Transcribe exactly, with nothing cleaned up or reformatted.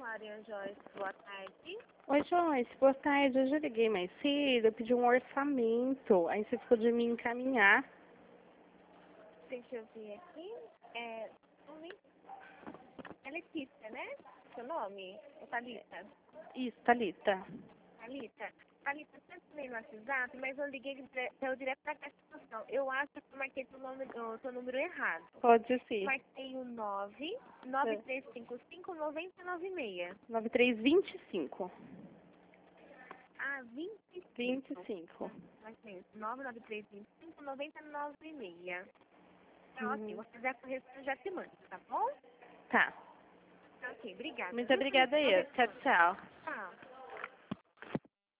Aquarian Joyce, boa tarde. Oi, Joyce, boa tarde. Hoje eu liguei mais cedo, eu pedi um orçamento. Aí você ficou de me encaminhar. Deixa eu ver aqui. É, nome? É Letícia, né? Seu nome? É Thalita? Isso, Thalita. Thalita? Thalita, você também no WhatsApp, mas eu liguei para direto para a situação. Eu acho que eu marquei o nome, o seu número errado. Pode ser. Marquei o nove nove três cinco cinco nove zero nove seis. nove três dois cinco. Ah, vinte e cinco. vinte e cinco. Marquei nove nove três dois cinco nove zero nove seis. Tá Uhum. ok, você já corresponde, já te manda, tá bom? Tá. Tá ok, obrigada. Muito Viu? obrigada aí. Tchau, tchau. Tchau.